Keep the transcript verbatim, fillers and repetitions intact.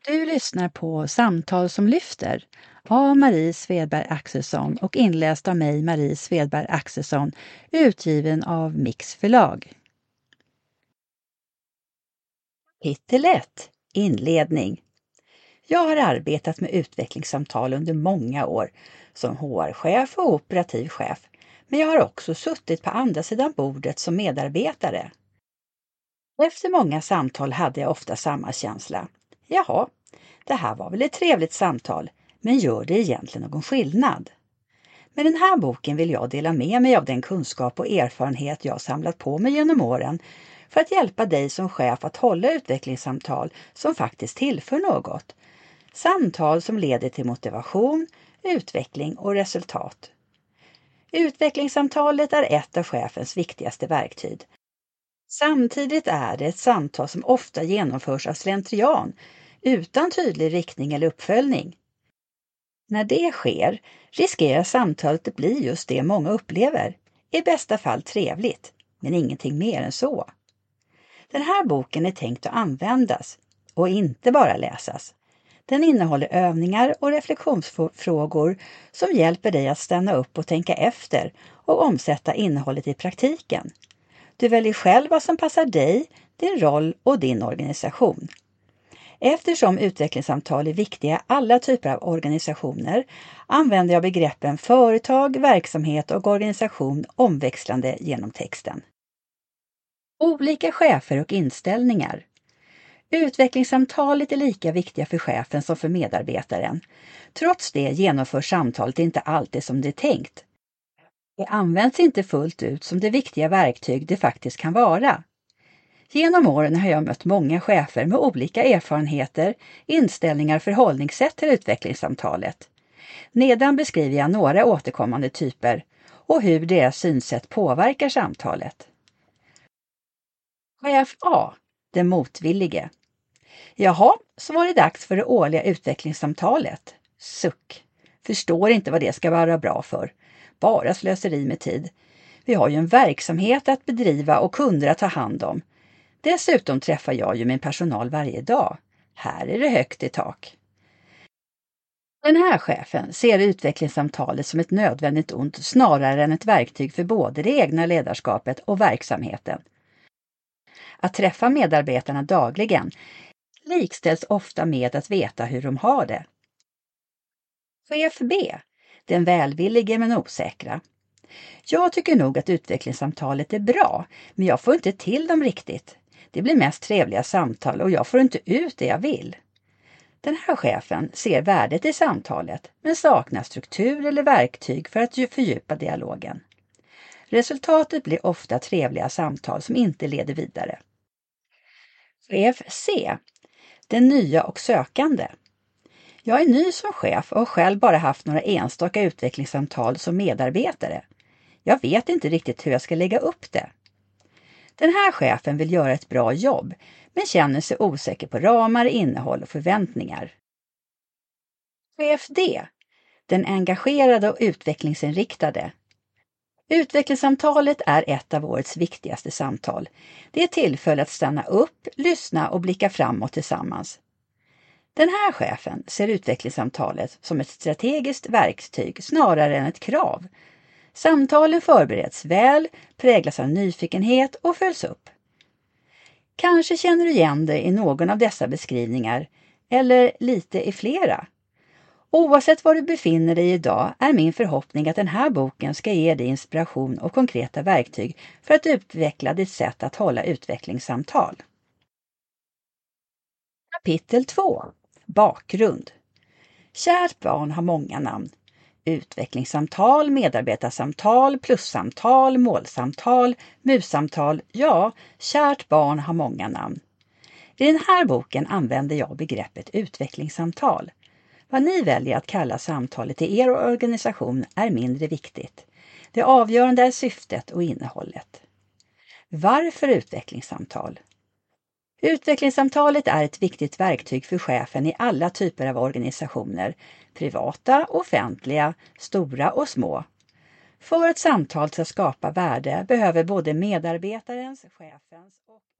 Du lyssnar på Samtal som lyfter av Marie Svedberg Axelsson och inläst av mig, Marie Svedberg Axelsson, utgiven av Mix förlag. Kapitel ett. Inledning. Jag har arbetat med utvecklingssamtal under många år som H R-chef och operativ chef, men jag har också suttit på andra sidan bordet som medarbetare. Efter många samtal hade jag ofta samma känsla. Jaha, det här var väl ett trevligt samtal, men gör det egentligen någon skillnad? Med den här boken vill jag dela med mig av den kunskap och erfarenhet jag samlat på mig genom åren för att hjälpa dig som chef att hålla utvecklingssamtal som faktiskt tillför något. Samtal som leder till motivation, utveckling och resultat. Utvecklingssamtalet är ett av chefens viktigaste verktyg. Samtidigt är det ett samtal som ofta genomförs av slentrian, utan tydlig riktning eller uppföljning. När det sker riskerar samtalet att bli just det många upplever, i bästa fall trevligt, men ingenting mer än så. Den här boken är tänkt att användas och inte bara läsas. Den innehåller övningar och reflektionsfrågor som hjälper dig att stanna upp och tänka efter och omsätta innehållet i praktiken. Du väljer själv vad som passar dig, din roll och din organisation. Eftersom utvecklingssamtal är viktiga i alla typer av organisationer använder jag begreppen företag, verksamhet och organisation omväxlande genom texten. Olika chefer och inställningar. Utvecklingssamtalet är lika viktiga för chefen som för medarbetaren. Trots det genomförs samtalet inte alltid som det är tänkt. Det används inte fullt ut som det viktiga verktyg det faktiskt kan vara. Genom åren har jag mött många chefer med olika erfarenheter, inställningar och förhållningssätt till utvecklingssamtalet. Nedan beskriver jag några återkommande typer och hur deras synsätt påverkar samtalet. Chef A, den motvillige. Jaha, så var det dags för det årliga utvecklingssamtalet. Suck. Förstår inte vad det ska vara bra för. Bara slöseri med tid. Vi har ju en verksamhet att bedriva och kunder att ta hand om. Dessutom träffar jag ju min personal varje dag. Här är det högt i tak. Den här chefen ser utvecklingssamtalet som ett nödvändigt ont snarare än ett verktyg för både det egna ledarskapet och verksamheten. Att träffa medarbetarna dagligen likställs ofta med att veta hur de har det. Chef B, den välvillige men osäkra. Jag tycker nog att utvecklingssamtalet är bra, men jag får inte till dem riktigt. Det blir mest trevliga samtal och jag får inte ut det jag vill. Den här chefen ser värdet i samtalet, men saknar struktur eller verktyg för att fördjupa dialogen. Resultatet blir ofta trevliga samtal som inte leder vidare. Chef C, den nya och sökande. Jag är ny som chef och har själv bara haft några enstaka utvecklingssamtal som medarbetare. Jag vet inte riktigt hur jag ska lägga upp det. Den här chefen vill göra ett bra jobb, men känner sig osäker på ramar, innehåll och förväntningar. Chef D, den engagerade och utvecklingsinriktade. Utvecklingssamtalet är ett av årets viktigaste samtal. Det är tillfälle att stanna upp, lyssna och blicka framåt tillsammans. Den här chefen ser utvecklingssamtalet som ett strategiskt verktyg snarare än ett krav. Samtalen förbereds väl, präglas av nyfikenhet och följs upp. Kanske känner du igen dig i någon av dessa beskrivningar, eller lite i flera. Oavsett var du befinner dig idag är min förhoppning att den här boken ska ge dig inspiration och konkreta verktyg för att utveckla ditt sätt att hålla utvecklingssamtal. Kapitel två. Bakgrund. Kärt barn har många namn. Utvecklingssamtal, medarbetarsamtal, plussamtal, målsamtal, mussamtal. Ja, kärt barn har många namn. I den här boken använder jag begreppet utvecklingssamtal. Vad ni väljer att kalla samtalet i er organisation är mindre viktigt. Det avgörande är syftet och innehållet. Varför utvecklingssamtal? Utvecklingssamtalet är ett viktigt verktyg för chefen i alla typer av organisationer, privata, offentliga, stora och små. För att samtal ska skapa värde behöver både medarbetarens, chefens och